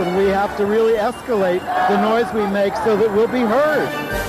and we have to really escalate the noise we make so that we'll be heard.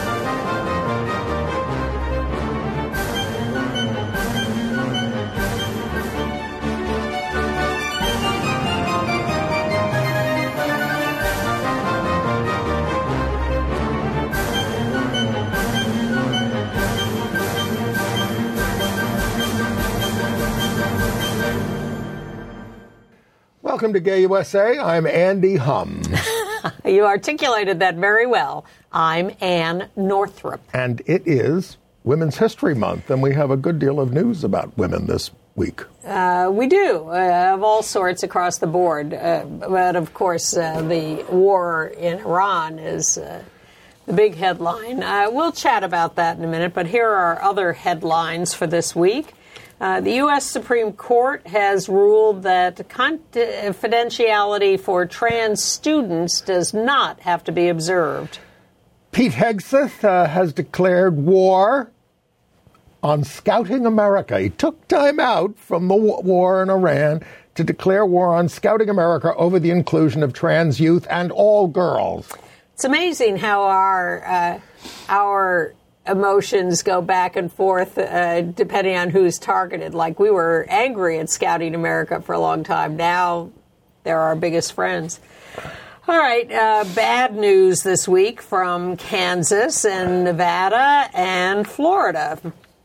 Welcome to Gay USA. I'm Andy Hum. You articulated that very well. I'm Ann Northrup. And it is Women's History Month, and we have a good deal of news about women this week. We do, of all sorts across the board. But, of course, the war in Iran is the big headline. We'll chat about that in a minute, but here are other headlines for this week. The U.S. Supreme Court has ruled that confidentiality for trans students does not have to be observed. Pete Hegseth has declared war on Scouting America. He took time out from the war in Iran to declare war on Scouting America over the inclusion of trans youth and all girls. It's amazing how our emotions go back and forth depending on who's targeted. Like, we were angry at Scouting America for a long time. Now they're our biggest friends. All right, bad news this week from Kansas and Nevada and Florida.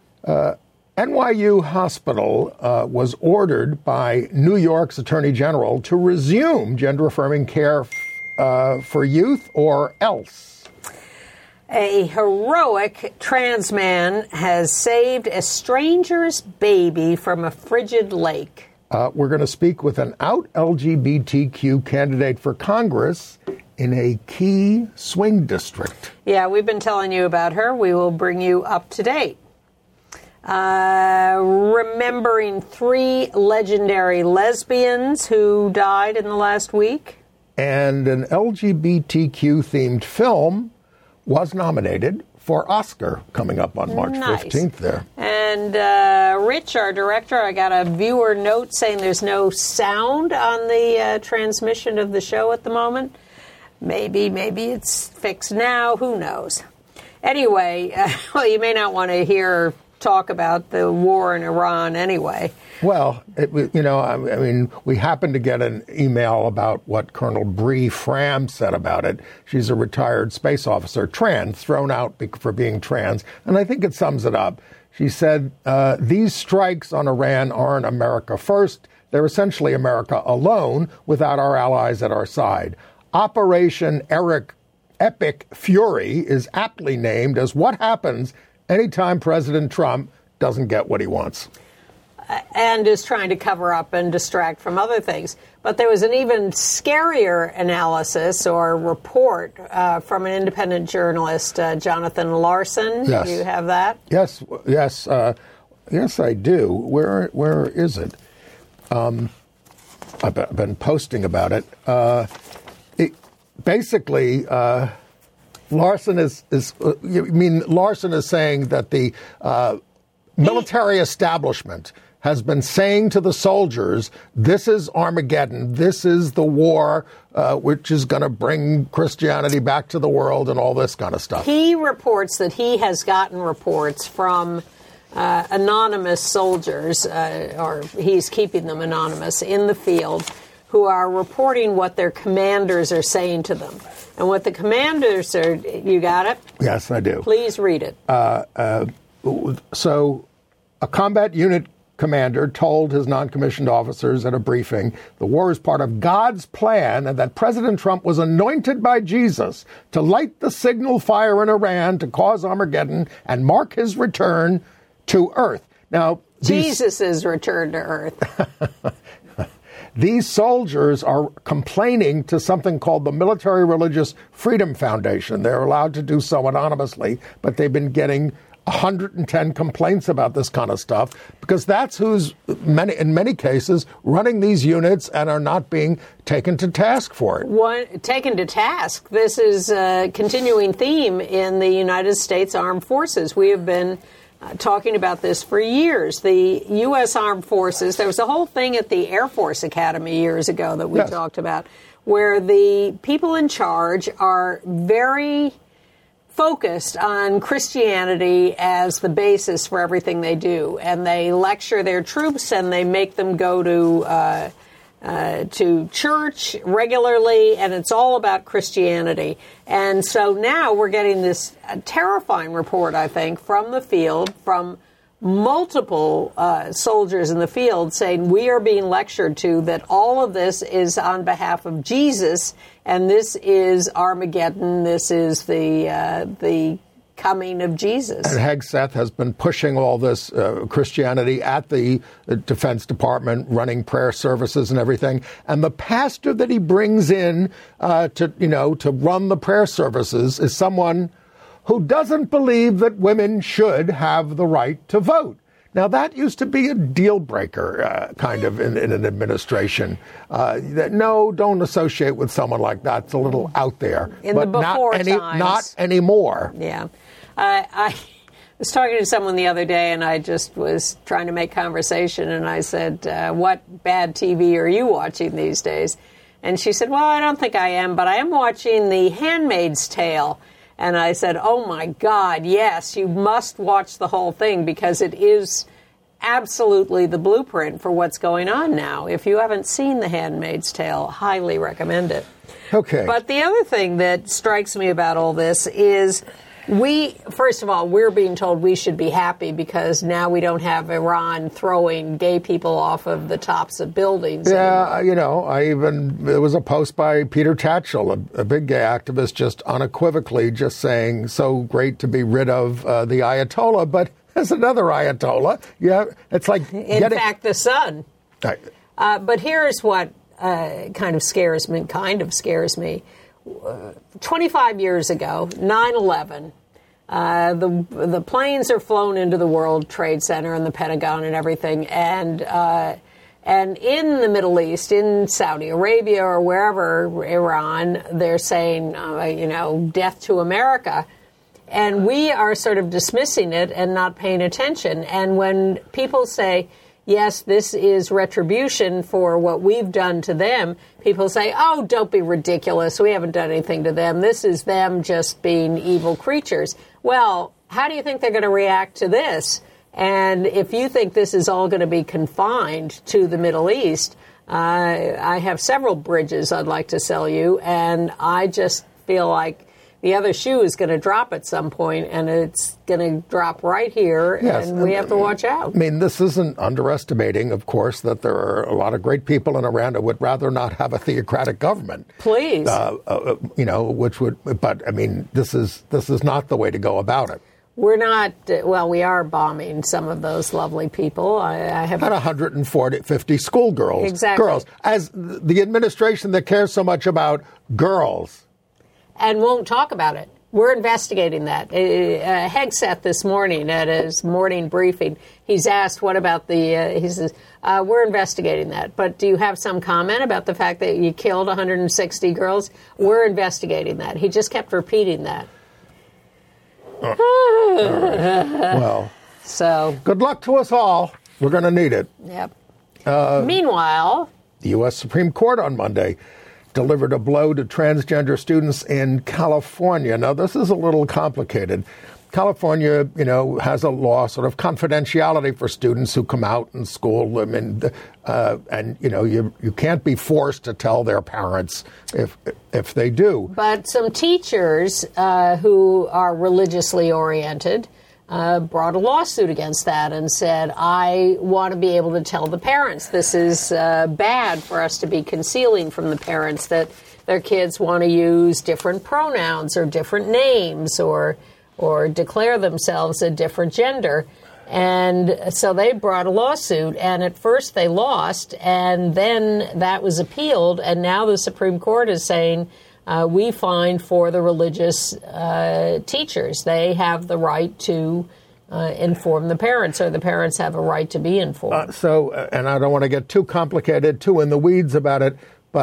NYU Hospital was ordered by New York's Attorney General to resume gender-affirming care for youth or else. A heroic trans man has saved a stranger's baby from a frigid lake. We're going to speak with an out LGBTQ candidate for Congress in a key swing district. Yeah, we've been telling you about her. We will bring you up to date. Remembering 3 legendary lesbians who died in the last week. And an LGBTQ-themed film was nominated for Oscar coming up on March 15th there. And Rich, our director, I got a viewer note saying there's no sound on the transmission of the show at the moment. Maybe it's fixed now. Who knows? Anyway, well, you may not want to talk about the war in Iran anyway. Well, I mean, we happened to get an email about what Colonel Bree Fram said about it. She's a retired space officer, trans, thrown out for being trans. And I think it sums it up. She said, these strikes on Iran aren't America first. They're essentially America alone without our allies at our side. Operation Epic Fury is aptly named as what happens anytime President Trump doesn't get what he wants. And is trying to cover up and distract from other things. But there was an even scarier analysis or report from an independent journalist, Jonathan Larson. Yes. Do you have that? Yes, I do. Where is it? I've been posting about it. Basically, Larson is saying that the military establishment has been saying to the soldiers, this is Armageddon, this is the war which is going to bring Christianity back to the world and all this kind of stuff. He reports that he has gotten reports from anonymous soldiers, or he's keeping them anonymous, in the field, who are reporting what their commanders are saying to them. And what the commanders are, you got it? Yes, I do. Please read it. So a combat unit commander told his non-commissioned officers at a briefing the war is part of God's plan and that President Trump was anointed by Jesus to light the signal fire in Iran to cause Armageddon and mark his return to Earth. Now, Jesus' return to Earth. These soldiers are complaining to something called the Military Religious Freedom Foundation. They're allowed to do so anonymously, but they've been getting 110 complaints about this kind of stuff because that's who's, in many cases, running these units and are not being taken to task for it. Taken to task? This is a continuing theme in the United States Armed Forces. We have been talking about this for years. The U.S. Armed Forces, there was a whole thing at the Air Force Academy years ago that we talked about, where the people in charge are very focused on Christianity as the basis for everything they do, and they lecture their troops and they make them go to church regularly, and it's all about Christianity. And so now we're getting this terrifying report, I think, from the field, from multiple soldiers in the field saying we are being lectured to that all of this is on behalf of Jesus, and this is Armageddon, this is the coming of Jesus. And Hegseth has been pushing all this Christianity at the Defense Department, running prayer services and everything. And the pastor that he brings in to run the prayer services is someone who doesn't believe that women should have the right to vote. Now, that used to be a deal breaker, kind of, in an administration. No, don't associate with someone like that. It's a little out there. But times. Not anymore. Yeah. I was talking to someone the other day, and I just was trying to make conversation, and I said, what bad TV are you watching these days? And she said, well, I don't think I am, but I am watching The Handmaid's Tale. And I said, oh, my God, yes, you must watch the whole thing because it is absolutely the blueprint for what's going on now. If you haven't seen The Handmaid's Tale, highly recommend it. Okay. But the other thing that strikes me about all this is first of all, we're being told we should be happy because now we don't have Iran throwing gay people off of the tops of buildings. Yeah, there was a post by Peter Tatchell, a big gay activist, just unequivocally just saying, so great to be rid of the Ayatollah, but there's another Ayatollah. Yeah, it's like... In fact, the son. But here's what kind of scares me. 25 years ago, 9/11, the planes are flown into the World Trade Center and the Pentagon and everything, and in the Middle East, in Saudi Arabia or wherever, Iran, they're saying, death to America. And we are sort of dismissing it and not paying attention. And when people say, yes, this is retribution for what we've done to them, people say, oh, don't be ridiculous. We haven't done anything to them. This is them just being evil creatures. Well, how do you think they're going to react to this? And if you think this is all going to be confined to the Middle East, I have several bridges I'd like to sell you, and I just feel like the other shoe is going to drop at some point, and it's going to drop right here, yes, and we have to watch out. I mean, this isn't underestimating, of course, that there are a lot of great people in Iran who would rather not have a theocratic government. Please. But I mean, this is not the way to go about it. We're not, we are bombing some of those lovely people. I have about 150 schoolgirls. Exactly. Girls. As the administration that cares so much about girls. And won't talk about it. We're investigating that. Hegseth this morning at his morning briefing, he's asked, what about he says, we're investigating that. But do you have some comment about the fact that you killed 160 girls? We're investigating that. He just kept repeating that. Right. Well, so good luck to us all. We're going to need it. Yep. Meanwhile, the U.S. Supreme Court on Monday delivered a blow to transgender students in California. Now, this is a little complicated. California, has a law, sort of confidentiality for students who come out in school. I mean, you can't be forced to tell their parents if they do. But some teachers who are religiously oriented brought a lawsuit against that and said, I want to be able to tell the parents this is bad for us to be concealing from the parents that their kids want to use different pronouns or different names or declare themselves a different gender. And so they brought a lawsuit, and at first they lost, and then that was appealed, and now the Supreme Court is saying, we find for the religious teachers, they have the right to inform the parents, or the parents have a right to be informed. And I don't want to get too complicated, too in the weeds about it, but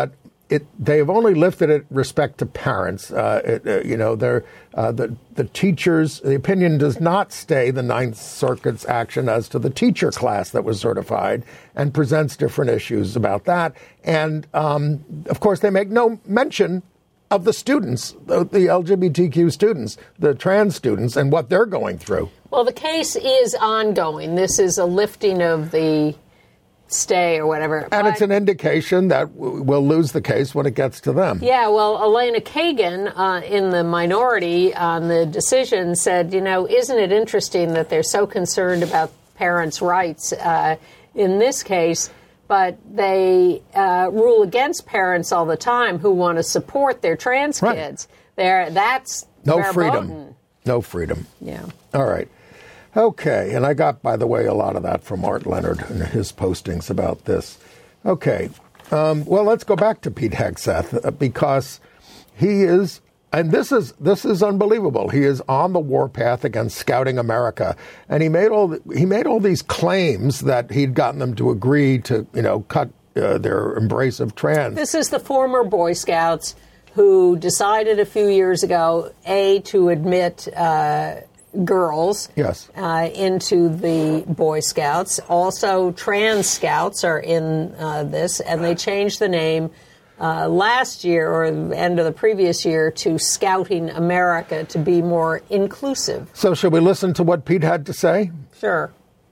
they have only lifted it respect to parents. The teachers. The opinion does not stay the Ninth Circuit's action as to the teacher class that was certified, and presents different issues about that. And of course, they make no mention of the students, the LGBTQ students, the trans students, and what they're going through. Well, the case is ongoing. This is a lifting of the stay or whatever. And it's an indication that we'll lose the case when it gets to them. Yeah, well, Elena Kagan, in the minority on the decision, said, isn't it interesting that they're so concerned about parents' rights in this case, but they rule against parents all the time who want to support their trans kids. That's no freedom. verboten. No freedom. Yeah. All right. Okay, and I got, by the way, a lot of that from Art Leonard and his postings about this. Okay, well, let's go back to Pete Hegseth, because he is, and this is unbelievable. He is on the warpath against Scouting America, and he made all these claims that he'd gotten them to agree to, cut their embrace of trans. This is the former Boy Scouts who decided a few years ago, to admit girls into the Boy Scouts. Also, trans scouts are in this, and they changed the name last year or the end of the previous year to Scouting America to be more inclusive. So should we listen to what Pete had to say? Sure.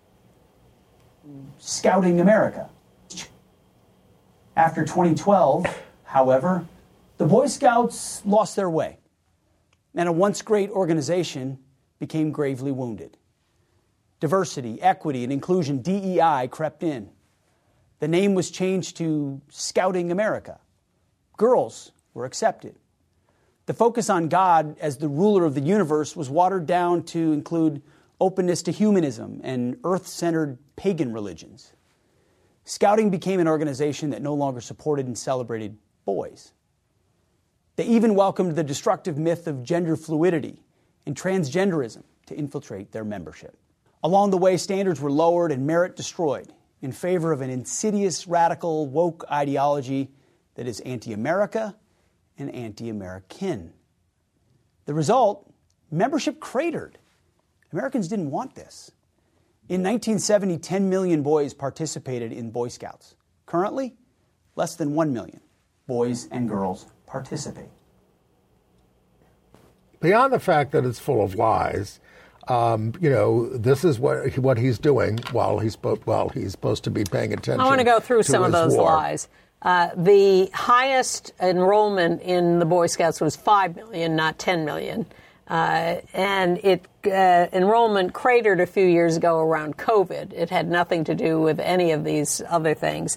Scouting America. After 2012, however, the Boy Scouts lost their way, and a once great organization became gravely wounded. Diversity, equity, and inclusion, DEI, crept in. The name was changed to Scouting America. Girls were accepted. The focus on God as the ruler of the universe was watered down to include openness to humanism and earth-centered pagan religions. Scouting became an organization that no longer supported and celebrated boys. They even welcomed the destructive myth of gender fluidity and transgenderism to infiltrate their membership. Along the way, standards were lowered and merit destroyed in favor of an insidious, radical, woke ideology that is anti-America and anti-American. The result, membership cratered. Americans didn't want this. In 1970, 10 million boys participated in Boy Scouts. Currently, less than 1 million boys and girls participate. Beyond the fact that it's full of lies, this is what he's doing while he's supposed to be paying attention. I want to go through some of those war. lies. The highest enrollment in the Boy Scouts was 5 million, not 10 million. And enrollment cratered a few years ago around COVID. It had nothing to do with any of these other things.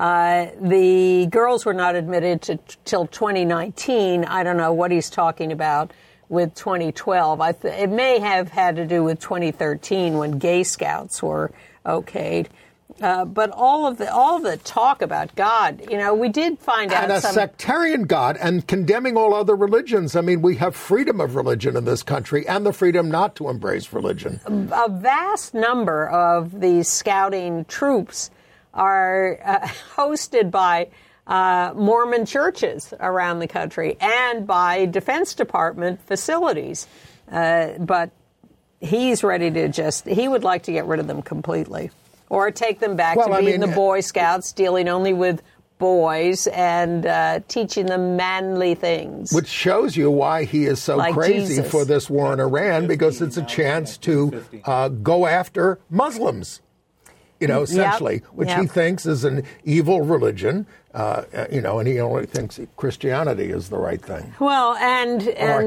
The girls were not admitted till 2019. I don't know what he's talking about with 2012. It may have had to do with 2013 when gay scouts were okayed. But all of the talk about God, we did find out and a sectarian God and condemning all other religions. I mean, we have freedom of religion in this country and the freedom not to embrace religion. A vast number of these scouting troops are hosted by Mormon churches around the country and by Defense Department facilities. But he's ready to he would like to get rid of them completely. Or take them back to being the Boy Scouts, dealing only with boys and teaching them manly things. Which shows you why he is so crazy Jesus. for this war in Iran, because it's a chance to go after Muslims, essentially, which he thinks is an evil religion, and he only thinks Christianity is the right thing. Well, and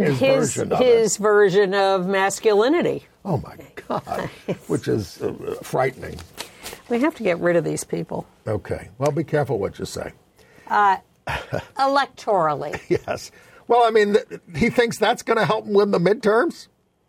his version of masculinity. Oh, my God, which is frightening. We have to get rid of these people. Okay. Well, be careful what you say. Electorally. Yes. Well, I mean, he thinks that's going to help him win the midterms?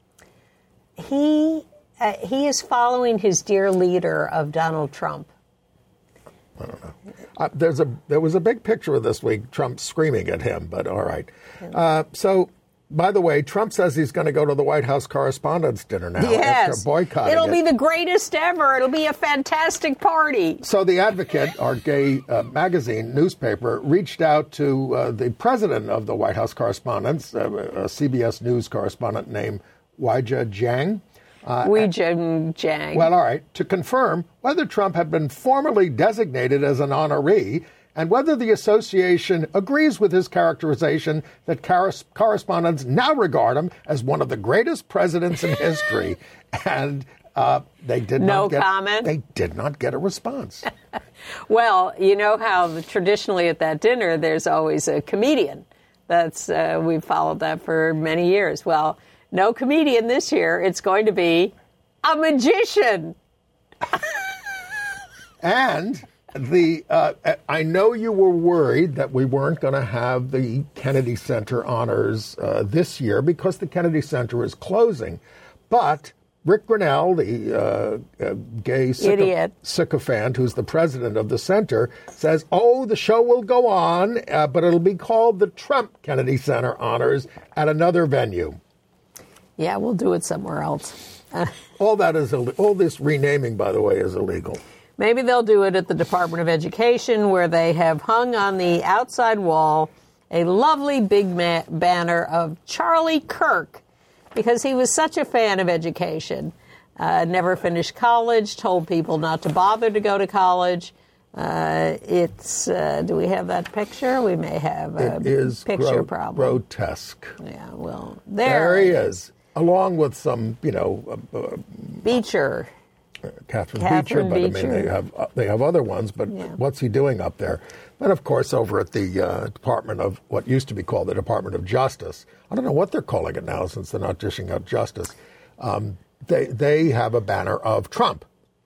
He is following his dear leader of Donald Trump. I don't know. There was a big picture of this week, Trump screaming at him, but all right. So By the way, Trump says he's going to go to the White House Correspondents' Dinner now after boycotting It'll be the greatest ever. It'll be a fantastic party. So The Advocate, our gay magazine, newspaper, reached out to the president of the White House Correspondents', a CBS News correspondent named Weijia Jiang. Jiang. Well, all right, to confirm whether Trump had been formally designated as an honoree and whether the association agrees with his characterization that correspondents now regard him as one of the greatest presidents in history. And they did not get comment. They did not get a response. Well, you know how traditionally at that dinner there's always a comedian. That's we've followed that for many years. Well, no comedian this year. It's going to be a magician. And I know you were worried that we weren't going to have the Kennedy Center honors this year because the Kennedy Center is closing. But Rick Grinnell, the gay sycophant who's the president of the center, says, the show will go on, but it'll be called the Trump Kennedy Center Honors at another venue. Yeah, we'll do it somewhere else. All this renaming, by the way, is illegal. Maybe they'll do it at the Department of Education, where they have hung on the outside wall a lovely big banner of Charlie Kirk, because he was such a fan of education. Never finished college, told people not to bother to go to college. Do we have that picture? We may have a picture problem. Grotesque. Yeah, well, there he is, along with some, Beecher. Catherine Beecher, but Beecher. I mean, they have other ones, but what's he doing up there? And, of course, over at the Department of, what used to be called the Department of Justice, I don't know what they're calling it now since they're not dishing out justice, they have a banner of Trump.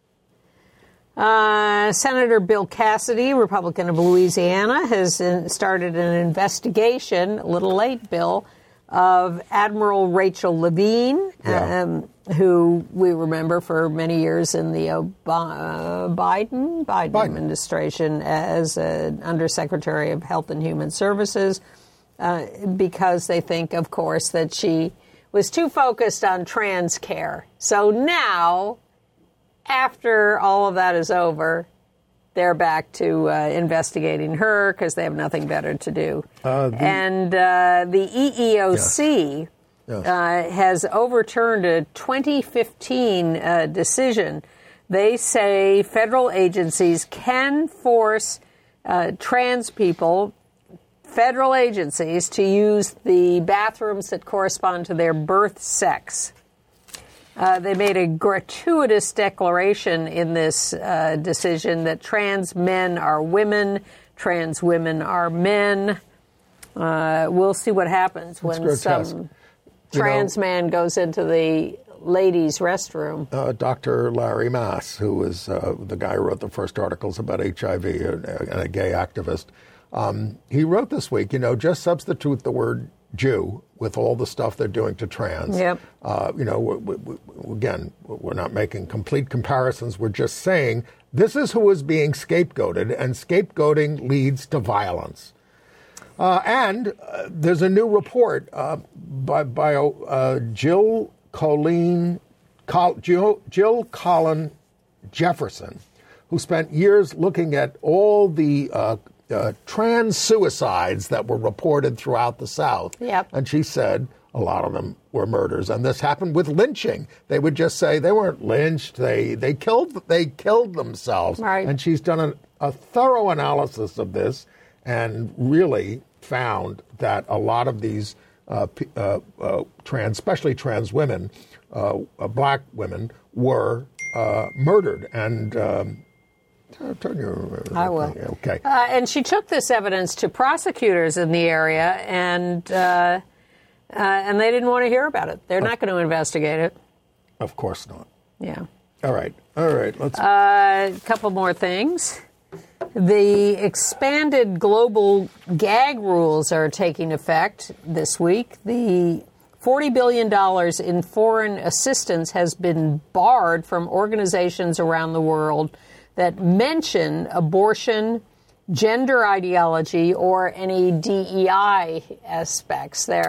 Senator Bill Cassidy, Republican of Louisiana, has started an investigation, a little late, Bill, of Admiral Rachel Levine, who we remember for many years in the Biden administration as Undersecretary of Health and Human Services, because they think, of course, that she was too focused on trans care. So now, after all of that is over, they're back to investigating her because they have nothing better to do. And the EEOC has overturned a 2015 decision. They say federal agencies can force trans people, federal agencies, to use the bathrooms that correspond to their birth sex. They made a gratuitous declaration in this decision that trans men are women, trans women are men. We'll see what happens when some trans man goes into the ladies' restroom. Dr. Larry Mass, who is the guy who wrote the first articles about HIV and a gay activist, he wrote this week, just substitute the word Jew with all the stuff they're doing to trans. Yep. Again, we're not making complete comparisons. We're just saying this is who is being scapegoated, and scapegoating leads to violence. And there's a new report by Jill Colleen Jefferson, who spent years looking at all the trans suicides that were reported throughout the South. Yep. And she said a lot of them were murders. And this happened with lynching. They would just say they weren't lynched. They killed themselves. Right. And she's done a thorough analysis of this and really found that a lot of these especially trans women, black women, were murdered. And I will. Okay. And she took this evidence to prosecutors in the area, and they didn't want to hear about it. They're not going to investigate it. Of course not. Yeah. All right. Let's. A couple more things. The expanded global gag rules are taking effect this week. The $40 billion in foreign assistance has been barred from organizations around the world that mention abortion, gender ideology, or any DEI aspects. They're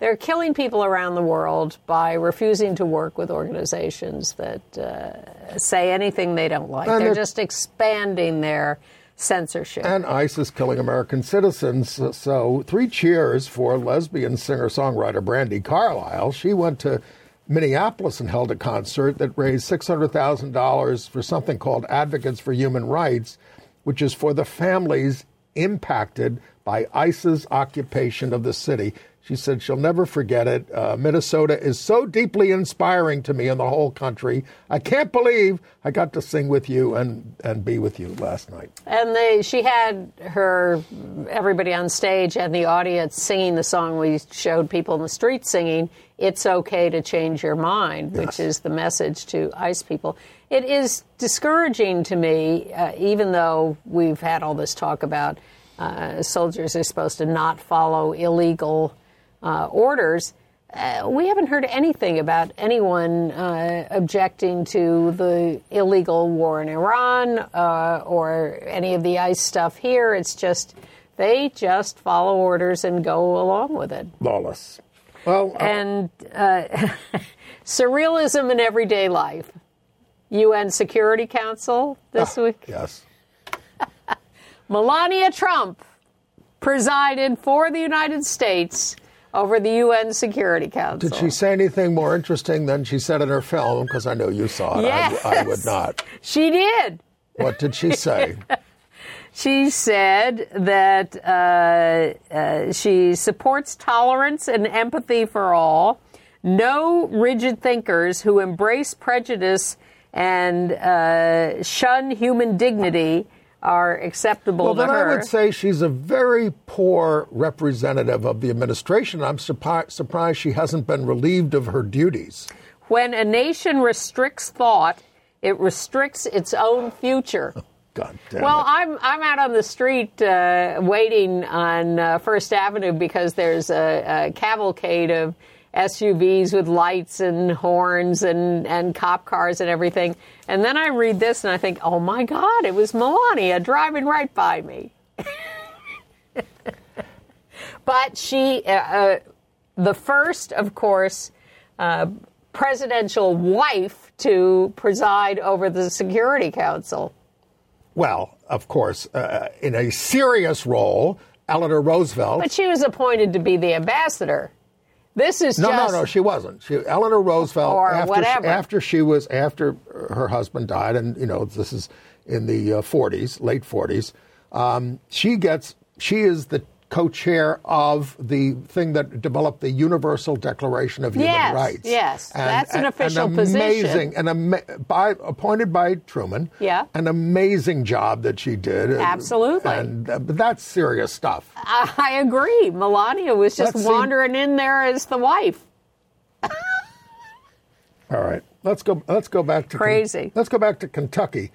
they're killing people around the world by refusing to work with organizations that say anything they don't like. They're just expanding their censorship. And ISIS killing American citizens. So 3 cheers for lesbian singer-songwriter Brandi Carlile. She went to Minneapolis and held a concert that raised $600,000 for something called Advocates for Human Rights, which is for the families impacted by ISIS occupation of the city. She said she'll never forget it. Minnesota is so deeply inspiring to me and the whole country. I can't believe I got to sing with you and be with you last night. And she had everybody on stage and the audience singing the song we showed people in the street singing, "It's Okay to Change Your Mind," which is the message to ICE people. It is discouraging to me, even though we've had all this talk about soldiers are supposed to not follow illegal orders. We haven't heard anything about anyone objecting to the illegal war in Iran or any of the ICE stuff here. It's just they just follow orders and go along with it. Lawless. Well, and surrealism in everyday life. UN Security Council this week. Yes. Melania Trump presided for the United States over the UN Security Council. Did she say anything more interesting than she said in her film? Because I know you saw it. Yes. I would not. She did. What did she say? She said that she supports tolerance and empathy for all. No rigid thinkers who embrace prejudice and shun human dignity are acceptable to her. Well, then I would say she's a very poor representative of the administration. I'm surprised she hasn't been relieved of her duties. When a nation restricts thought, it restricts its own future. God damn well, it. I'm out on the street waiting on First Avenue because there's a cavalcade of SUVs with lights and horns and cop cars and everything. And then I read this and I think, oh, my God, it was Melania driving right by me. But she, the first, of course, presidential wife to preside over the Security Council. Well, of course, in a serious role, Eleanor Roosevelt. But she was appointed to be the ambassador. This is No, she wasn't. Eleanor Roosevelt, or after her husband died, and this is in the 40s, late 40s. She is the co-chair of the thing that developed the Universal Declaration of Human Rights. Yes, that's an official position. Appointed by Truman. Yeah. An amazing job that she did. Absolutely. But that's serious stuff. I agree. Melania was just wandering in there as the wife. All right. Let's go back to crazy. Let's go back to Kentucky.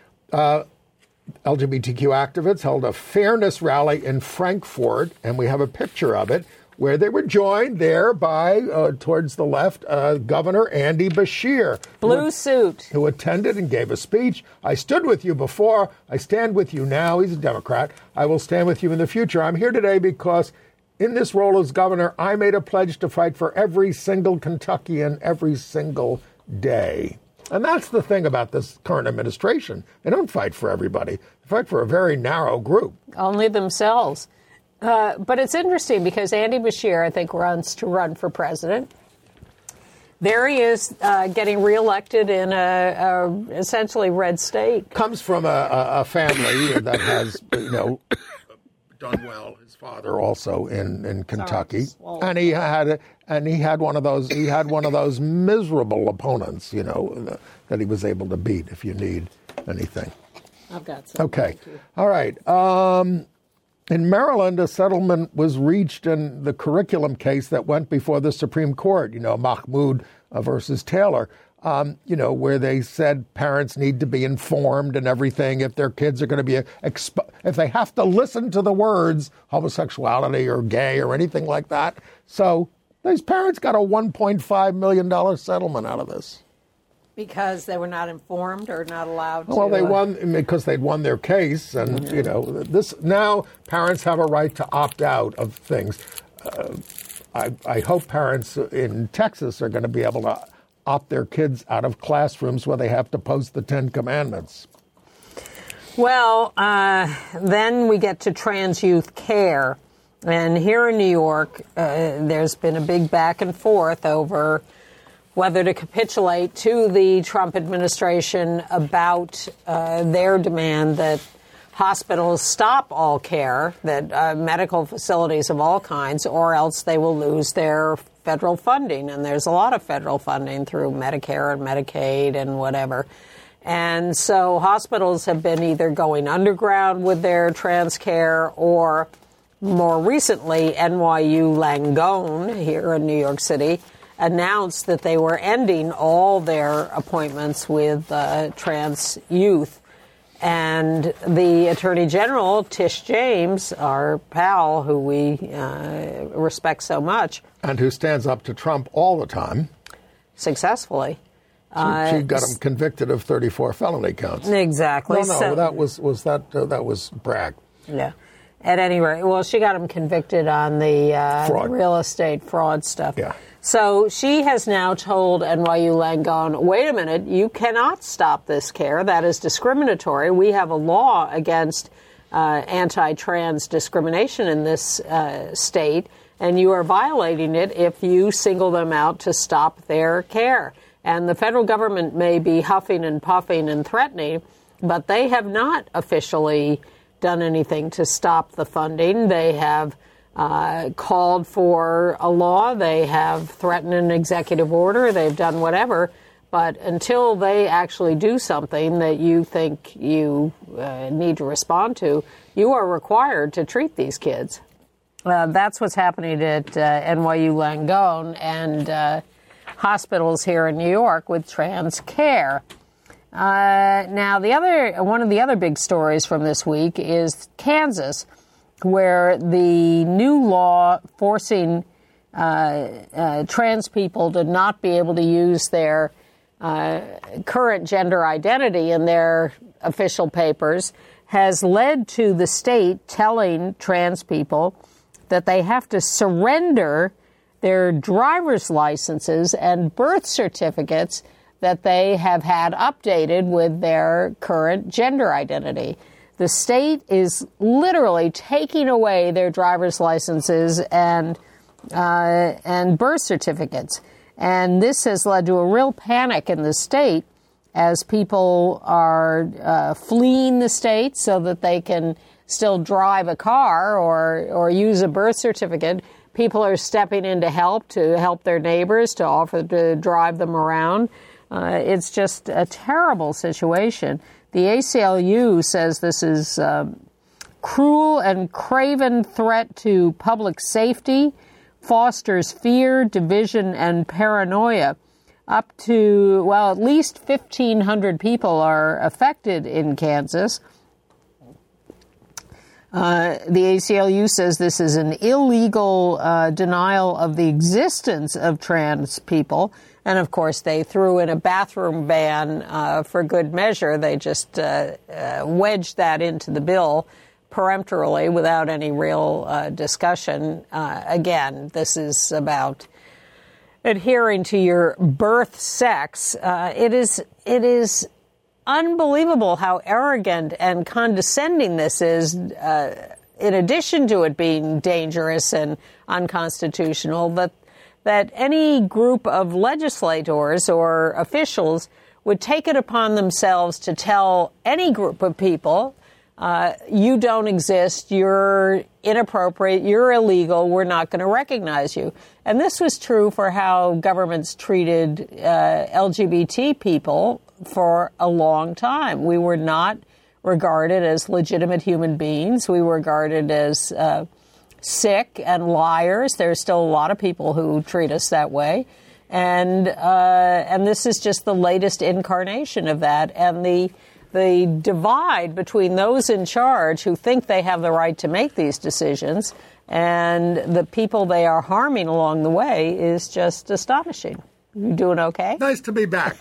LGBTQ activists held a fairness rally in Frankfort, and we have a picture of it, where they were joined there by, towards the left, Governor Andy Beshear. Blue suit. Who attended and gave a speech. I stood with you before. I stand with you now. He's a Democrat. I will stand with you in the future. I'm here today because in this role as governor, I made a pledge to fight for every single Kentuckian every single day. And that's the thing about this current administration. They don't fight for everybody. They fight for a very narrow group. Only themselves. But it's interesting because Andy Beshear, I think, wants to run for president. There he is getting reelected in a essentially red state. Comes from a family that has, done well. His father also in Kentucky, and he had one of those miserable opponents, that he was able to beat. If you need anything, I've got some. Okay, all right. In Maryland, a settlement was reached in the curriculum case that went before the Supreme Court. Mahmoud versus Taylor. Where they said parents need to be informed and everything if their kids are going to be if they have to listen to the words homosexuality or gay or anything like that. So these parents got a $1.5 million settlement out of this. Because they were not informed or not allowed to? Well, they won because they'd won their case. And, this now parents have a right to opt out of things. I hope parents in Texas are going to be able to opt their kids out of classrooms where they have to post the 10 Commandments. Well, then we get to trans youth care. And here in New York, there's been a big back and forth over whether to capitulate to the Trump administration about their demand that hospitals stop all care, that medical facilities of all kinds, or else they will lose their federal funding. And there's a lot of federal funding through Medicare and Medicaid and whatever. And so hospitals have been either going underground with their trans care, or more recently, NYU Langone here in New York City announced that they were ending all their appointments with trans youth. And the Attorney General, Tish James, our pal, who we respect so much. And who stands up to Trump all the time. Successfully. She got him convicted of 34 felony counts. Exactly. No, so, that was Bragg. Yeah. At any rate, well, she got him convicted on the real estate fraud stuff. Yeah. So she has now told NYU Langone, wait a minute, you cannot stop this care. That is discriminatory. We have a law against anti-trans discrimination in this state, and you are violating it if you single them out to stop their care. And the federal government may be huffing and puffing and threatening, but they have not officially done anything to stop the funding. They have called for a law. They have threatened an executive order. They've done whatever. But until they actually do something that you think you need to respond to, you are required to treat these kids. That's what's happening at NYU Langone and hospitals here in New York with trans care. Now, one of the other big stories from this week is Kansas, where the new law forcing trans people to not be able to use their current gender identity in their official papers has led to the state telling trans people that they have to surrender their driver's licenses and birth certificates that they have had updated with their current gender identity. The state is literally taking away their driver's licenses and birth certificates. And this has led to a real panic in the state as people are fleeing the state so that they can still drive a car or use a birth certificate. People are stepping in to help their neighbors, to offer to drive them around. It's just a terrible situation. The ACLU says this is cruel and craven threat to public safety, fosters fear, division, and paranoia. Up to, at least 1,500 people are affected in Kansas. The ACLU says this is an illegal denial of the existence of trans people. And, of course, they threw in a bathroom ban for good measure. They just wedged that into the bill peremptorily without any real discussion. Again, this is about adhering to your birth sex. It is unbelievable how arrogant and condescending this is, in addition to it being dangerous and unconstitutional, that any group of legislators or officials would take it upon themselves to tell any group of people, you don't exist, you're inappropriate, you're illegal, we're not going to recognize you. And this was true for how governments treated LGBT people for a long time. We were not regarded as legitimate human beings. We were regarded as sick and liars. There's still a lot of people who treat us that way. And this is just the latest incarnation of that. And the divide between those in charge who think they have the right to make these decisions and the people they are harming along the way is just astonishing. You doing okay? Nice to be back.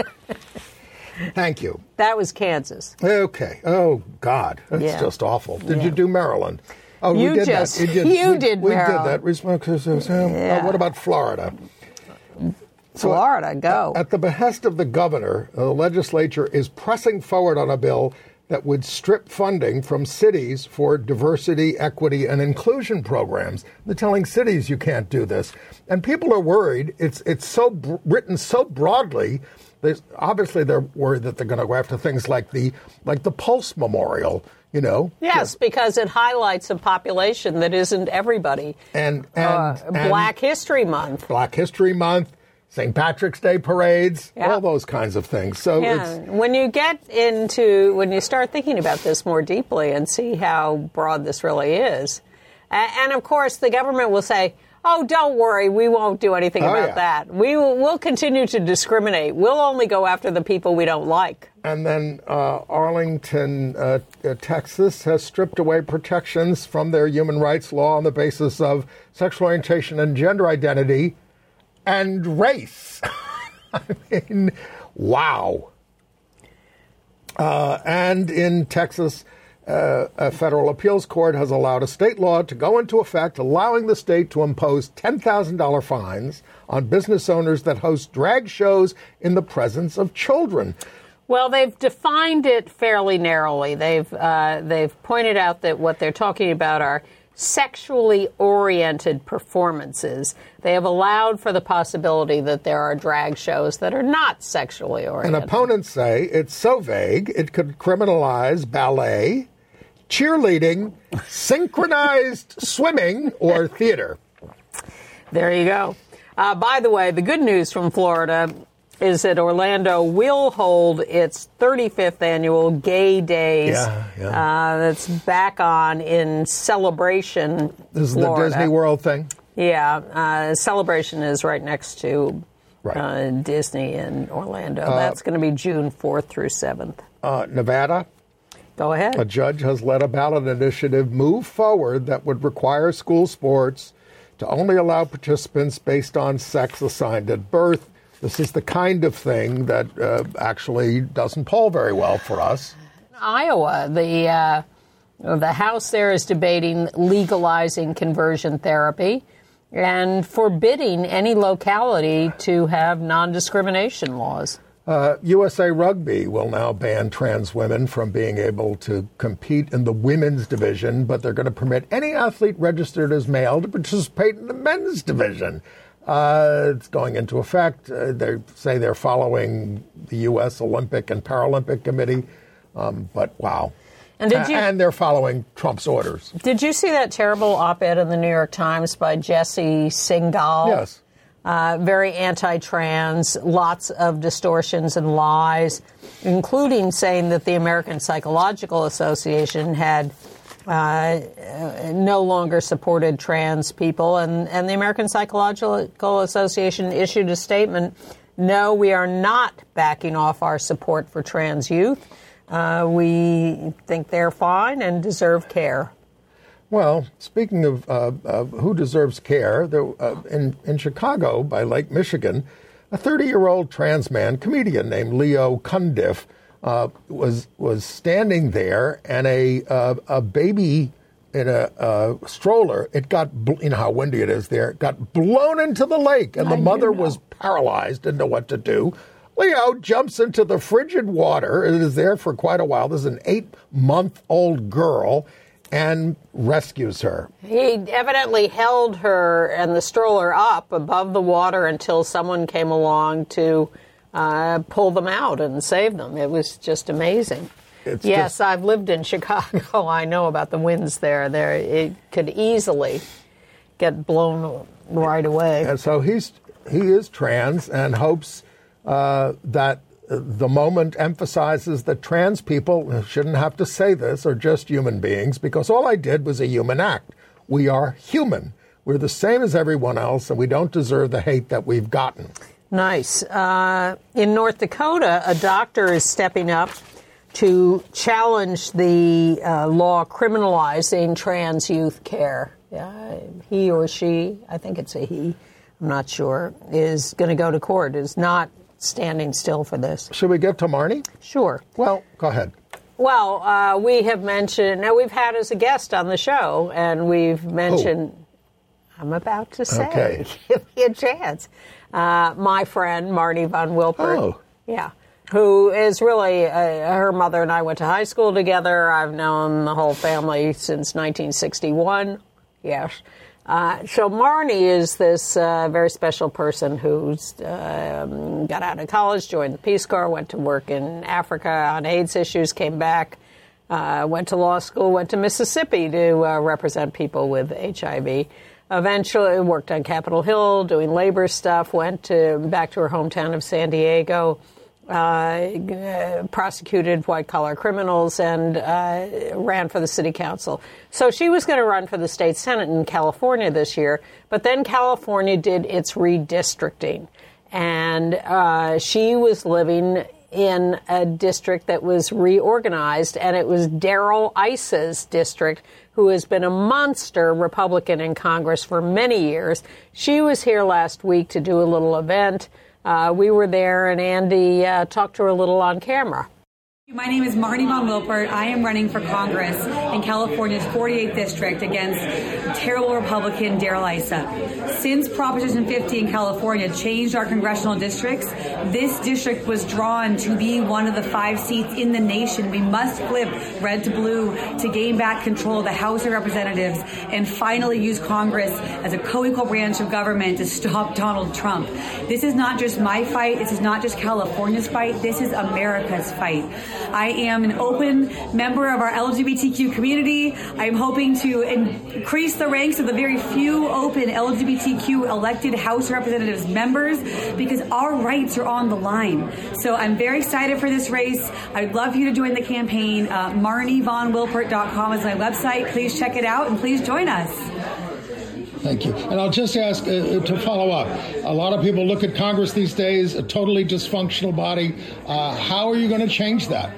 Thank you. That was Kansas. Okay. Oh, God. That's just awful. Did you do Maryland? Oh, You we did just- that. you did, We did Maryland. that. Yeah. What about Florida? Florida, go. At the behest of the governor, the legislature is pressing forward on a bill that would strip funding from cities for diversity, equity, and inclusion programs. They're telling cities you can't do this. And people are worried. It's written so broadly. Obviously, they're worried that they're going to go after things like the Pulse Memorial, you know. Yes, because it highlights a population that isn't everybody. And Black History Month. Black History Month, St. Patrick's Day parades, Yeah. all those kinds of things. So Yeah, when you start thinking about this more deeply and see how broad this really is, and of course the government will say, "Oh, don't worry, we won't do anything about that. We'll continue to discriminate. We'll only go after the people we don't like." And then Arlington, Texas, has stripped away protections from their human rights law on the basis of sexual orientation and gender identity and race. I mean, wow. And in Texas, a federal appeals court has allowed a state law to go into effect, allowing the state to impose $10,000 fines on business owners that host drag shows in the presence of children. Well, they've defined it fairly narrowly. They've pointed out that what they're talking about are sexually oriented performances. They have allowed for the possibility that there are drag shows that are not sexually oriented. And opponents say it's so vague it could criminalize ballet, cheerleading, synchronized swimming, or theater. There you go. By the way, the good news from Florida is that Orlando will hold its 35th annual Gay Days. That's back on in Celebration, This is Florida. the Disney World thing? Yeah. Celebration is right next to Disney in Orlando. That's going to be June 4th through 7th. Nevada? Go ahead. A judge has let a ballot initiative move forward that would require school sports to only allow participants based on sex assigned at birth. This is the kind of thing that actually doesn't poll very well for us. Iowa, the House there is debating legalizing conversion therapy and forbidding any locality to have non-discrimination laws. USA Rugby will now ban trans women from being able to compete in the women's division, but they're going to permit any athlete registered as male to participate in the men's division. It's going into effect. They say they're following the U.S. Olympic and Paralympic Committee, but wow. And they're following Trump's orders. Did you see that terrible op-ed in the New York Times by Jesse Singal? Yes. Very anti-trans, lots of distortions and lies, including saying that the American Psychological Association had no longer supported trans people, and the American Psychological Association issued a statement, no, we are not backing off our support for trans youth. We think they're fine and deserve care. Well, speaking of who deserves care, in Chicago by Lake Michigan, a 30-year-old trans man, comedian named Leo Cundiff, was standing there, and a baby in a stroller, it got, you know how windy it is there, got blown into the lake, and the mother was paralyzed, didn't know what to do. Leo jumps into the frigid water. It is there for quite a while. This is an 8-month-old girl, and rescues her. He evidently held her and the stroller up above the water until someone came along to pull them out and save them. It was just amazing. I've lived in Chicago. I know about the winds there. It could easily get blown right away. And so he is trans and hopes that the moment emphasizes that trans people shouldn't have to say this, are just human beings, because all I did was a human act. We are human. We're the same as everyone else, and we don't deserve the hate that we've gotten. Nice. In North Dakota, a doctor is stepping up to challenge the law criminalizing trans youth care. He or she, I think it's a he, I'm not sure, is going to go to court, is not standing still for this. Should we get to Marnie? Sure. Well, go ahead. Well, we have mentioned, now we've had as a guest on the show, and we've mentioned, I'm about to say, Okay. give me a chance, my friend Marnie von Wilpert. Oh. Yeah. Who is really, her mother and I went to high school together. I've known the whole family since 1961. Yes. So Marnie is this very special person who's got out of college, joined the Peace Corps, went to work in Africa on AIDS issues, came back, went to law school, went to Mississippi to represent people with HIV. Eventually worked on Capitol Hill doing labor stuff, went back to her hometown of San Diego, prosecuted white-collar criminals, and ran for the city council. So she was going to run for the state senate in California this year, but then California did its redistricting, and she was living in a district that was reorganized, and it was Darrell Issa's district, who has been a monster Republican in Congress for many years. She was here last week to do a little event. We were there, and Andy talked to her a little on camera. My name is Marnie von Wilpert. I am running for Congress in California's 48th district against terrible Republican Darrell Issa. Since Proposition 50 in California changed our congressional districts, this district was drawn to be one of the 5 seats in the nation. We must flip red to blue to gain back control of the House of Representatives and finally use Congress as a co-equal branch of government to stop Donald Trump. This is not just my fight. This is not just California's fight. This is America's fight. I am an open member of our LGBTQ community. I'm hoping to increase the ranks of the very few open LGBTQ elected House of Representatives members because our rights are on the line. So I'm very excited for this race. I'd love for you to join the campaign. MarnieVonWilpert.com is my website. Please check it out and please join us. Thank you. And I'll just ask to follow up. A lot of people look at Congress these days, a totally dysfunctional body. How are you going to change that?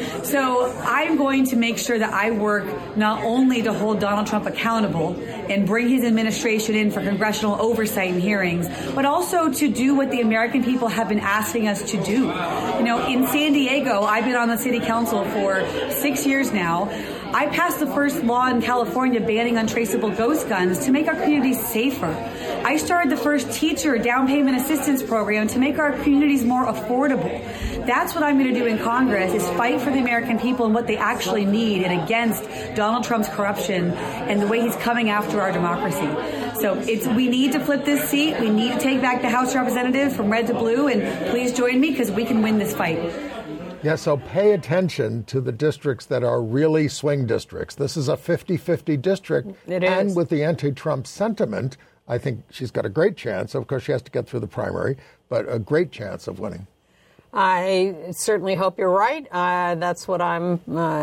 So I'm going to make sure that I work not only to hold Donald Trump accountable and bring his administration in for congressional oversight and hearings, but also to do what the American people have been asking us to do. You know, in San Diego, I've been on the city council for 6 years now. I passed the first law in California banning untraceable ghost guns to make our communities safer. I started the first teacher down payment assistance program to make our communities more affordable. That's what I'm going to do in Congress, is fight for the American people and what they actually need and against Donald Trump's corruption and the way he's coming after our democracy. So we need to flip this seat. We need to take back the House of Representatives from red to blue, and please join me because we can win this fight. Yeah, so pay attention to the districts that are really swing districts. This is a 50-50 district. It is. And with the anti-Trump sentiment, I think she's got a great chance. Of course, she has to get through the primary, but a great chance of winning. I certainly hope you're right. That's what I'm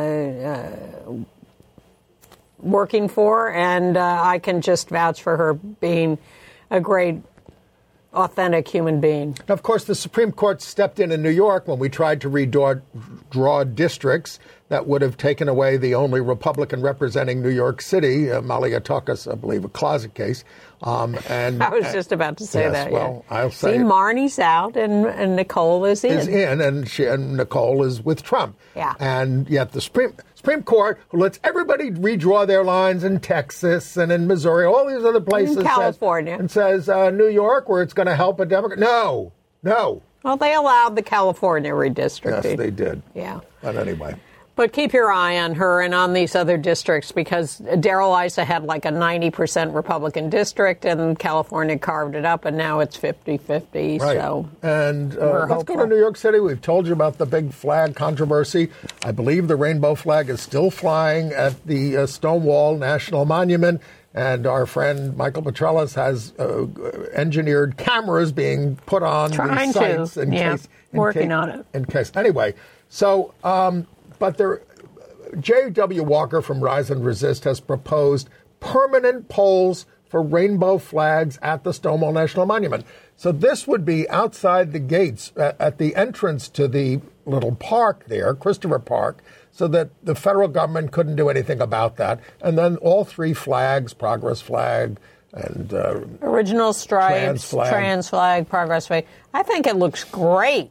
working for, and I can just vouch for her being a great, authentic human being. Of course, the Supreme Court stepped in New York when we tried to redraw districts that would have taken away the only Republican representing New York City, Malliotakis, I believe, a closet case. And I was just about to say yes, that. Well, yeah. I'll say See, Marnie's out and Nicole is in. Is in, and Nicole is with Trump. Yeah. And yet the Supreme Court, who lets everybody redraw their lines in Texas and in Missouri, all these other places, in California, says New York, where it's going to help a Democrat. No. Well, they allowed the California redistricting. Yes, they did. Yeah. But anyway. But keep your eye on her and on these other districts, because Darrell Issa had like a 90% Republican district, and California carved it up, and now it's 50-50. Right. So and let's go to New York City. We've told you about the big flag controversy. I believe the rainbow flag is still flying at the Stonewall National Monument. And our friend Michael Petrelis has engineered cameras being put on Trying these sites to. Working on it. In case. Anyway, so, but J.W. Walker from Rise and Resist has proposed permanent poles for rainbow flags at the Stonewall National Monument. So this would be outside the gates at the entrance to the little park there, Christopher Park, so that the federal government couldn't do anything about that. And then all 3 flags, Progress Flag and Original Stripes, Trans flag, Progress Flag. I think it looks great.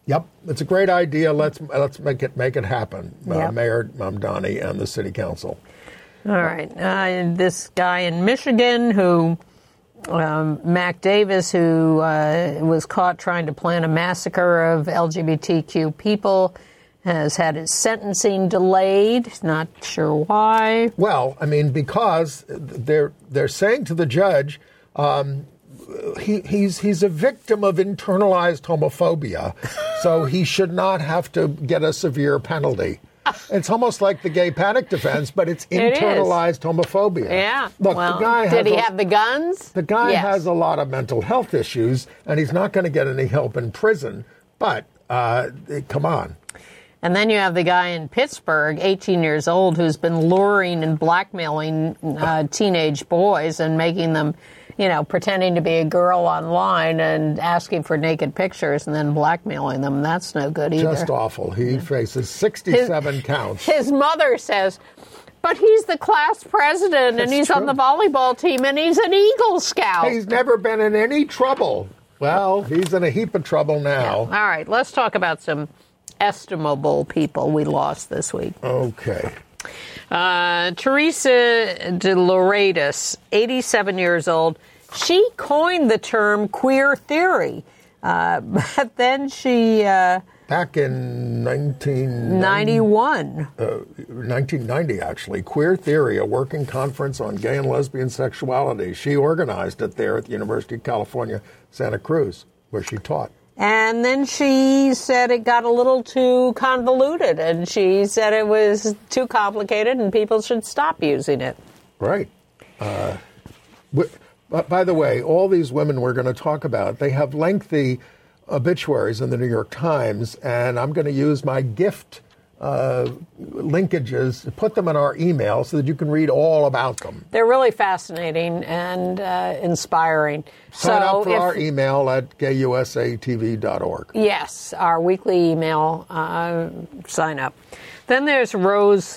Yep, it's a great idea. Let's make it happen. Yep. Mayor Mamdani and the city council. All right. This guy in Michigan who, Mac Davis, who was caught trying to plan a massacre of LGBTQ people, has had his sentencing delayed. Not sure why. Well, I mean, because they're saying to the judge, he's a victim of internalized homophobia, so he should not have to get a severe penalty. It's almost like the gay panic defense, but it's internalized homophobia. Yeah. Look, well, the guy did he have the guns? The guy Yes. has a lot of mental health issues, and he's not going to get any help in prison. But come on. And then you have the guy in Pittsburgh, 18 years old, who's been luring and blackmailing teenage boys and making them, pretending to be a girl online and asking for naked pictures and then blackmailing them. That's no good either. Just awful. He faces 67 counts. His mother says, but he's the class president and he's on the volleyball team and he's an Eagle Scout. He's never been in any trouble. Well, he's in a heap of trouble now. Yeah. All right, let's talk about some estimable people we lost this week. Okay. Teresa de Lauretis, 87 years old. She coined the term queer theory, but then she... Back in 1990, actually, Queer Theory, a working conference on gay and lesbian sexuality. She organized it there at the University of California, Santa Cruz, where she taught. And then she said it got a little too convoluted, and she said it was too complicated and people should stop using it. Right. By the way, all these women we're going to talk about, they have lengthy obituaries in the New York Times, and I'm going to use my gift linkages to put them in our email so that you can read all about them. They're really fascinating and inspiring. Sign up for our email at gayusatv.org. Yes, our weekly email. Sign up. Then there's Rose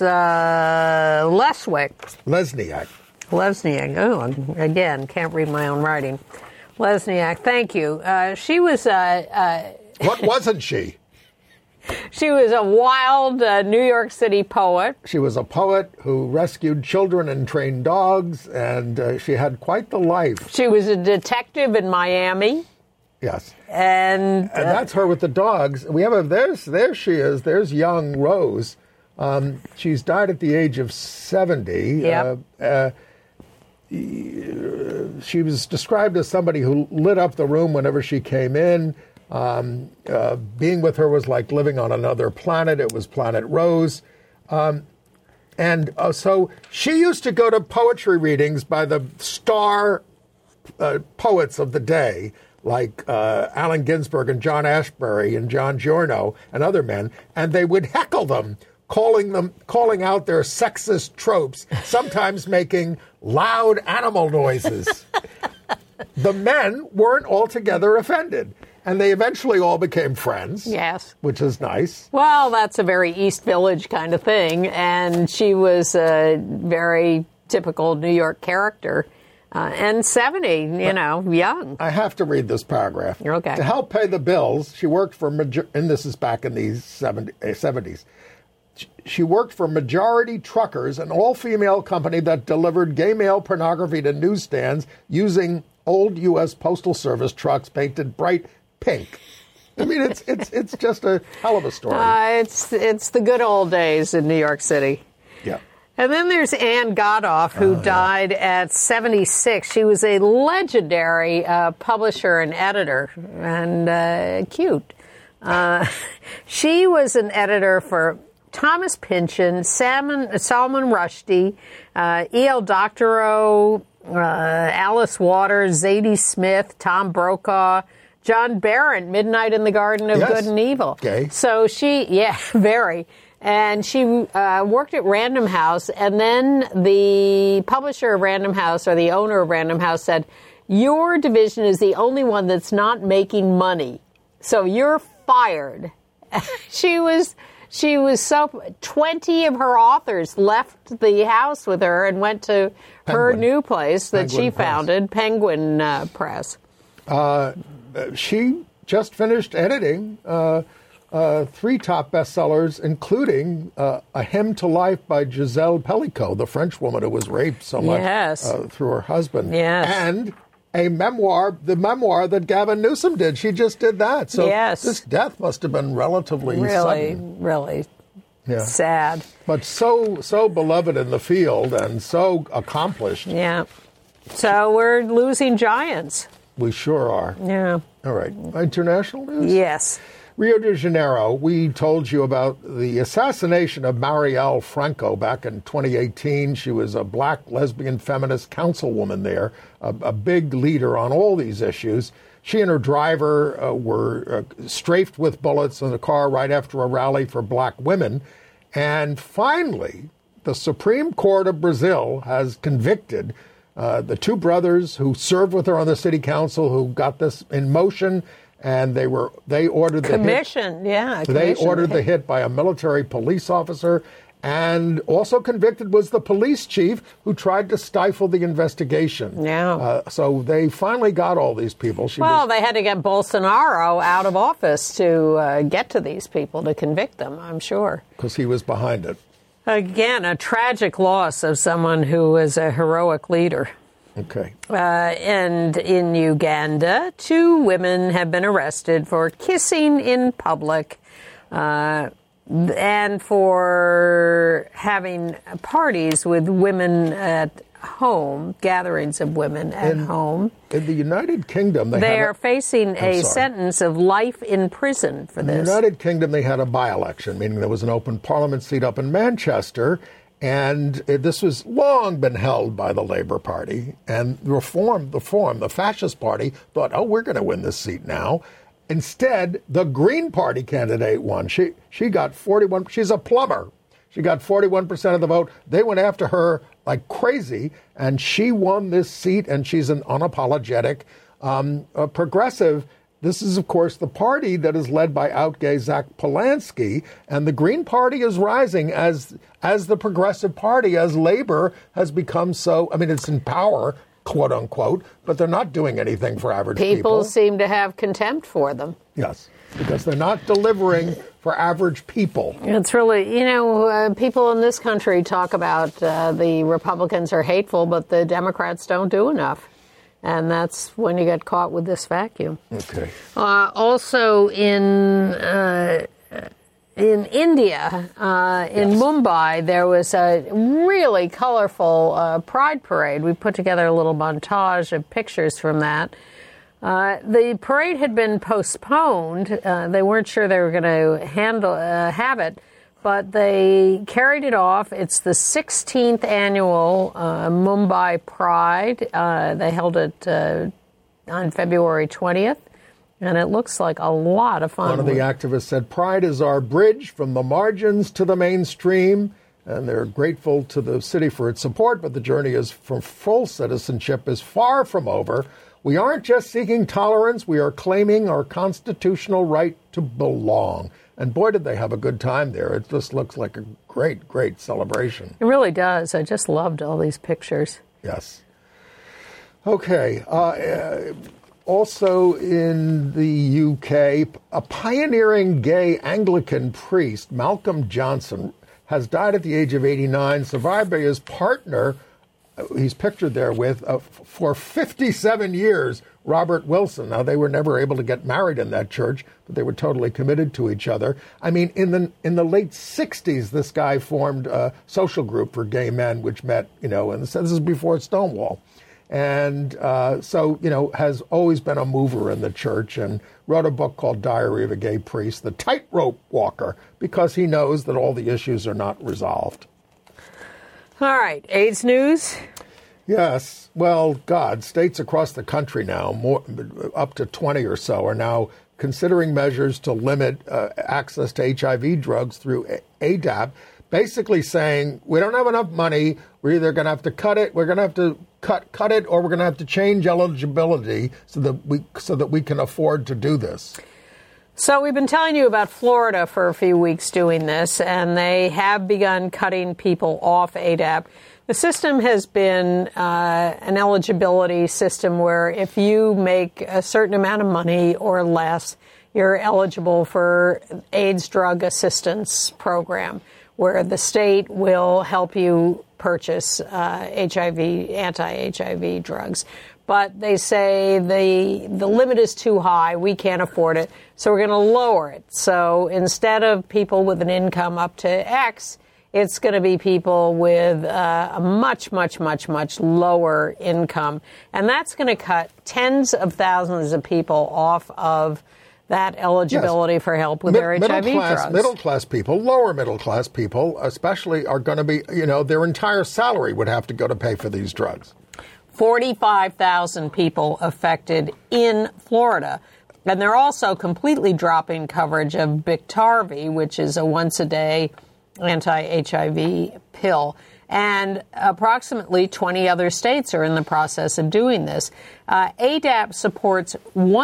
Lesniak. Oh, again, can't read my own writing. Lesniak, thank you. She was... what wasn't she? She was a wild New York City poet. She was a poet who rescued children and trained dogs, and she had quite the life. She was a detective in Miami. Yes. And that's her with the dogs. We have there she is. There's young Rose. She's died at the age of 70. Yep. She was described as somebody who lit up the room whenever she came in. Being with her was like living on another planet. It was Planet Rose. So she used to go to poetry readings by the star poets of the day, like Allen Ginsberg and John Ashbery and John Giorno and other men, and they would heckle them, calling out their sexist tropes, sometimes making loud animal noises. The men weren't altogether offended. And they eventually all became friends. Yes. Which is nice. Well, that's a very East Village kind of thing. And she was a very typical New York character. And 70, young. I have to read this paragraph. Okay. To help pay the bills, she worked for, and this is back in the 70s, she worked for Majority Truckers, an all-female company that delivered gay male pornography to newsstands using old U.S. Postal Service trucks painted bright pink. I mean, it's just a hell of a story. It's the good old days in New York City. Yeah. And then there's Anne Godoff, who died at 76. She was a legendary publisher and editor, and cute. She was an editor for Thomas Pynchon, Salman Rushdie, E.L. Doctorow, Alice Waters, Zadie Smith, Tom Brokaw, John Barrett, Midnight in the Garden of Good and Evil. Okay. So very. And she worked at Random House, and then the publisher of Random House, or the owner of Random House, said, your division is the only one that's not making money, so you're fired. She was 20 of her authors left the house with her and went to her new place that she founded, Penguin Press. She just finished editing 3 top bestsellers, including A Hymn to Life by Giselle Pellicot, the French woman who was raped so much through her husband. Yes. And a memoir, the memoir that Gavin Newsom did. She just did that. So this death must have been relatively sudden. Really sad. But so beloved in the field and so accomplished. Yeah. So we're losing giants. We sure are. Yeah. All right. International news? Yes. Rio de Janeiro, we told you about the assassination of Marielle Franco back in 2018. She was a black lesbian feminist councilwoman there, a big leader on all these issues. She and her driver were strafed with bullets in the car right after a rally for black women. And finally, the Supreme Court of Brazil has convicted the 2 brothers who served with her on the city council, who got this in motion. And they ordered the hit. They ordered the hit by a military police officer, and also convicted was the police chief who tried to stifle the investigation. Yeah. So they finally got all these people. They had to get Bolsonaro out of office to get to these people, to convict them, I'm sure. Because he was behind it. Again, a tragic loss of someone who was a heroic leader. Okay. And in Uganda, 2 women have been arrested for kissing in public and for having parties with women at home, gatherings of women at home. In the United Kingdom, they are facing a sentence of life in prison for this. In the United Kingdom, they had a by-election, meaning there was an open parliament seat up in Manchester. And this was long been held by the Labour Party. And the fascist party, thought, we're going to win this seat now. Instead, the Green Party candidate won. She got 41. She's a plumber. She got 41% of the vote. They went after her like crazy, and she won this seat, and she's an unapologetic progressive. This is, of course, the party that is led by out-gay Zach Polanski, and the Green Party is rising as the progressive party, as Labour has become so, it's in power, quote unquote, but they're not doing anything for average people. People seem to have contempt for them. Yes, because they're not delivering for average people. It's really, people in this country talk about the Republicans are hateful, but the Democrats don't do enough. And that's when you get caught with this vacuum. Okay. Also in India, in Mumbai, there was a really colorful pride parade. We put together a little montage of pictures from that. The parade had been postponed. They weren't sure they were going to have it, but they carried it off. It's the 16th annual Mumbai Pride. They held it on February 20th, and it looks like a lot of fun. One of the activists said, "Pride is our bridge from the margins to the mainstream," and they're grateful to the city for its support, but the journey for full citizenship is far from over. We aren't just seeking tolerance, we are claiming our constitutional right to belong. And boy, did they have a good time there. It just looks like a great, great celebration. It really does. I just loved all these pictures. Yes. Okay. Also in the UK, a pioneering gay Anglican priest, Malcolm Johnson, has died at the age of 89, survived by his partner, he's pictured there with, for 57 years, Robert Wilson. Now, they were never able to get married in that church, but they were totally committed to each other. I mean, in the late 60s, this guy formed a social group for gay men, which met, and this is before Stonewall. And has always been a mover in the church and wrote a book called Diary of a Gay Priest, The Tightrope Walker, because he knows that all the issues are not resolved. All right, AIDS news? Yes. Well, states across the country now, up to 20 or so, are now considering measures to limit access to HIV drugs through ADAP, basically saying we don't have enough money, we're either going to have to cut it, we're going to have to cut it, or we're going to have to change eligibility so that we can afford to do this. So we've been telling you about Florida for a few weeks doing this, and they have begun cutting people off ADAP. The system has been an eligibility system where if you make a certain amount of money or less, you're eligible for AIDS drug assistance program, where the state will help you purchase anti-HIV drugs. But they say the limit is too high. We can't afford it, so we're going to lower it. So instead of people with an income up to X, it's going to be people with a much, much, much, much lower income. And that's going to cut tens of thousands of people off of that eligibility for help with their HIV drugs. Middle-class people, lower middle-class people especially, are going to be, their entire salary would have to go to pay for these drugs. 45,000 people affected in Florida. And they're also completely dropping coverage of Biktarvy, which is a once-a-day anti-HIV pill. And approximately 20 other states are in the process of doing this. ADAP supports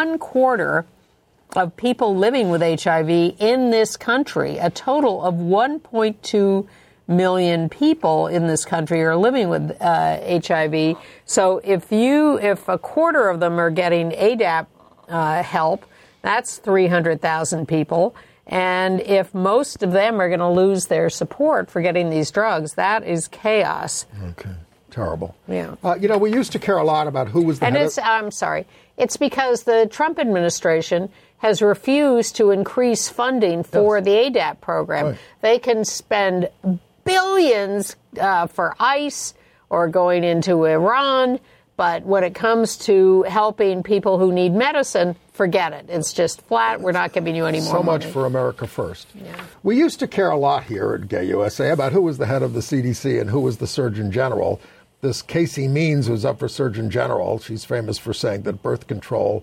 1/4 of people living with HIV in this country. A total of 1.2 million people in this country are living with HIV. So if a quarter of them are getting ADAP help, that's 300,000 people. And if most of them are going to lose their support for getting these drugs, that is chaos. Okay. Terrible. Yeah. We used to care a lot about who was the head of... I'm sorry. It's because the Trump administration has refused to increase funding for the ADAP program. Right. They can spend billions for ICE or going into Iran, but when it comes to helping people who need medicine, forget it. It's just flat. We're not giving you any more money. So much for America First. Yeah. We used to care a lot here at Gay USA about who was the head of the CDC and who was the Surgeon General. This Casey Means, who's up for Surgeon General, she's famous for saying that birth control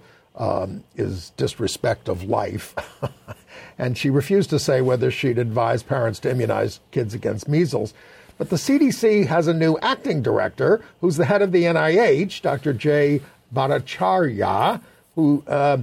is disrespect of life. And she refused to say whether she'd advise parents to immunize kids against measles. But the CDC has a new acting director who's the head of the NIH, Dr. Jay Bhattacharya, who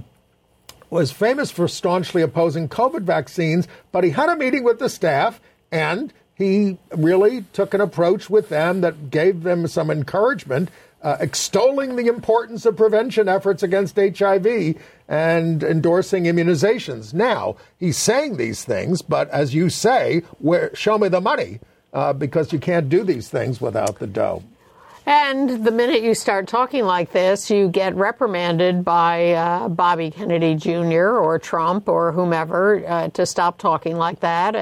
was famous for staunchly opposing COVID vaccines, but he had a meeting with the staff and he really took an approach with them that gave them some encouragement, extolling the importance of prevention efforts against HIV and endorsing immunizations. Now, he's saying these things, but as you say, show me the money, because you can't do these things without the dough. And the minute you start talking like this, you get reprimanded by Bobby Kennedy Jr. or Trump or whomever to stop talking like that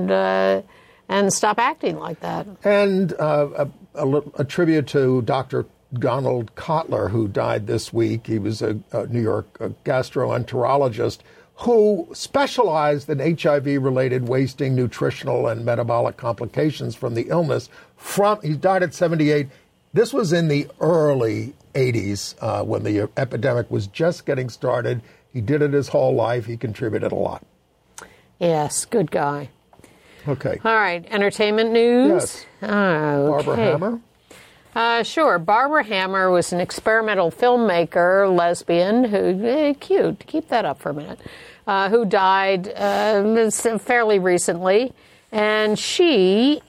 and stop acting like that. And a tribute to Dr. Donald Kotler, who died this week. He was a New York gastroenterologist who specialized in HIV-related wasting, nutritional, and metabolic complications from the illness. He died at 78. This was in the early 80s when the epidemic was just getting started. He did it his whole life. He contributed a lot. Yes, good guy. Okay. All right, entertainment news? Yes. Okay. Barbara Hammer? Sure. Barbara Hammer was an experimental filmmaker, lesbian, who, cute, keep that up for a minute, who died fairly recently. And she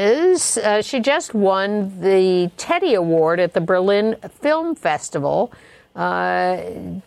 just won the Teddy Award at the Berlin Film Festival. What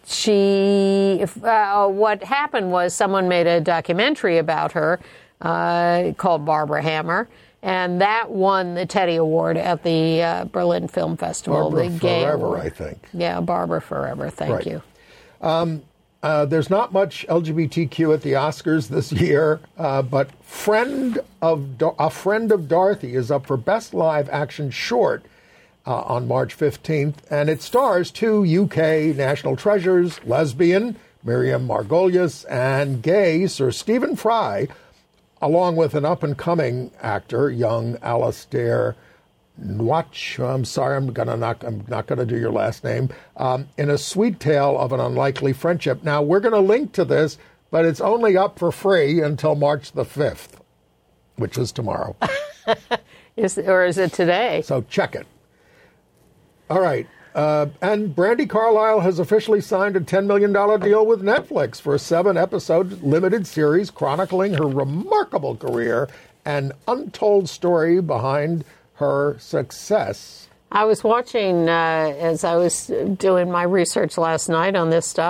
happened was someone made a documentary about her called Barbara Hammer, and that won the Teddy Award at the Berlin Film Festival. Barbara the Gay Forever, Award. I think. Yeah, Barbara Forever. Thank you. There's not much LGBTQ at the Oscars this year, but A Friend of Dorothy is up for Best Live Action Short on March 15th, and it stars two UK national treasures, lesbian Miriam Margolyes and gay Sir Stephen Fry, along with an up-and-coming actor, young Alastair Nwach. I'm sorry, I'm not going to do your last name. In a sweet tale of an unlikely friendship. Now, we're going to link to this, but it's only up for free until March the 5th, which is tomorrow. Is it today? So check it. All right. And Brandi Carlile has officially signed a $10 million deal with Netflix for a 7-episode limited series chronicling her remarkable career and untold story behind her success. I was watching, as I was doing my research last night on this stuff,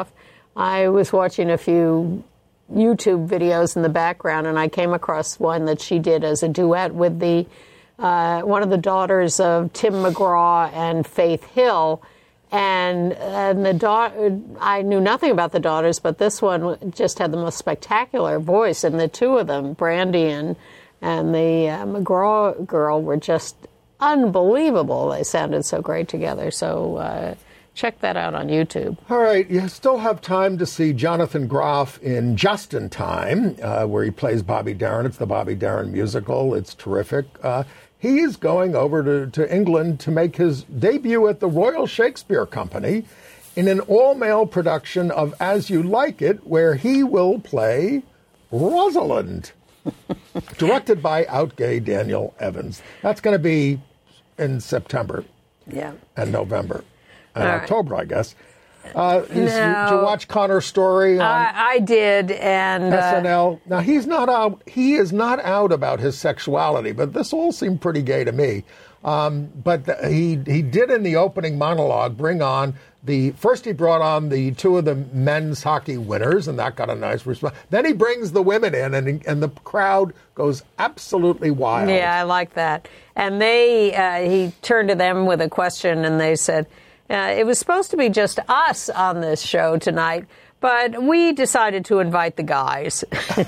I was watching a few YouTube videos in the background, and I came across one that she did as a duet with the one of the daughters of Tim McGraw and Faith Hill. And the daughter, I knew nothing about the daughters, but this one just had the most spectacular voice. And the two of them, Brandy and the McGraw girl, were just unbelievable. They sounded so great together. So check that out on YouTube. All right. You still have time to see Jonathan Groff in Just in Time, where he plays Bobby Darin. It's the Bobby Darin musical. It's terrific. He is going over to England to make his debut at the Royal Shakespeare Company in an all-male production of As You Like It, where he will play Rosalind, directed by outgay Daniel Evans. That's going to be in September and November and October, I guess. Did you watch Connor's story on I did, and SNL? Now, he's not out. He is not out about his sexuality, but this all seemed pretty gay to me. But he did in the opening monologue bring on first he brought on the two of the men's hockey winners, and that got a nice response. Then he brings the women in, and the crowd goes absolutely wild. Yeah, I like that. And he turned to them with a question, and they said, it was supposed to be just us on this show tonight, but we decided to invite the guys.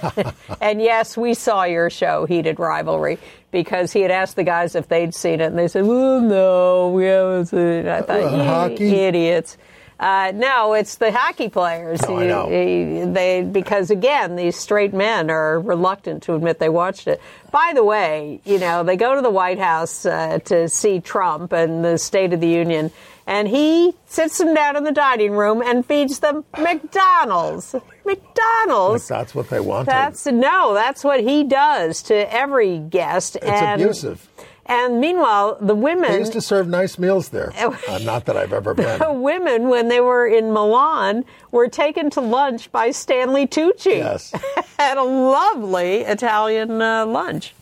And yes, we saw your show, Heated Rivalry, because he had asked the guys if they'd seen it, and they said, well, no, we haven't seen it. I thought, hockey? Idiots. No, it's the hockey players. Oh, I know. Because, again, these straight men are reluctant to admit they watched it. By the way, they go to the White House to see Trump and the State of the Union, and he sits them down in the dining room and feeds them McDonald's. McDonald's. Like that's what they want. That's what he does to every guest. It's abusive. And meanwhile, the women... They used to serve nice meals there. Not that I've ever been. The women, when they were in Milan, were taken to lunch by Stanley Tucci. Yes. At a lovely Italian lunch.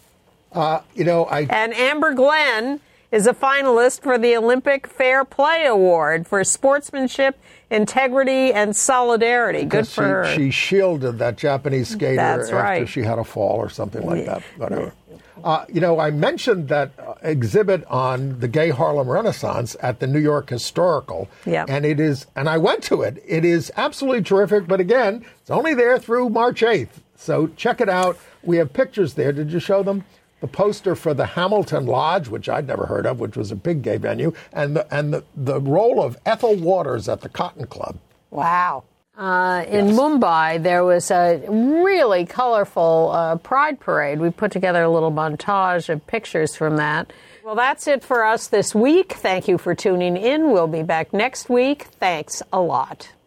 And Amber Glenn is a finalist for the Olympic Fair Play Award for sportsmanship, integrity, and solidarity. Good for her. She shielded that Japanese skater after she had a fall or something like that. Whatever. I mentioned that exhibit on the gay Harlem Renaissance at the New York Historical. Yeah. And I went to it. It is absolutely terrific, but again, it's only there through March 8th. So check it out. We have pictures there. Did you show them? The poster for the Hamilton Lodge, which I'd never heard of, which was a big gay venue, and the role of Ethel Waters at the Cotton Club. Wow. In Mumbai, there was a really colorful Pride Parade. We put together a little montage of pictures from that. Well, that's it for us this week. Thank you for tuning in. We'll be back next week. Thanks a lot.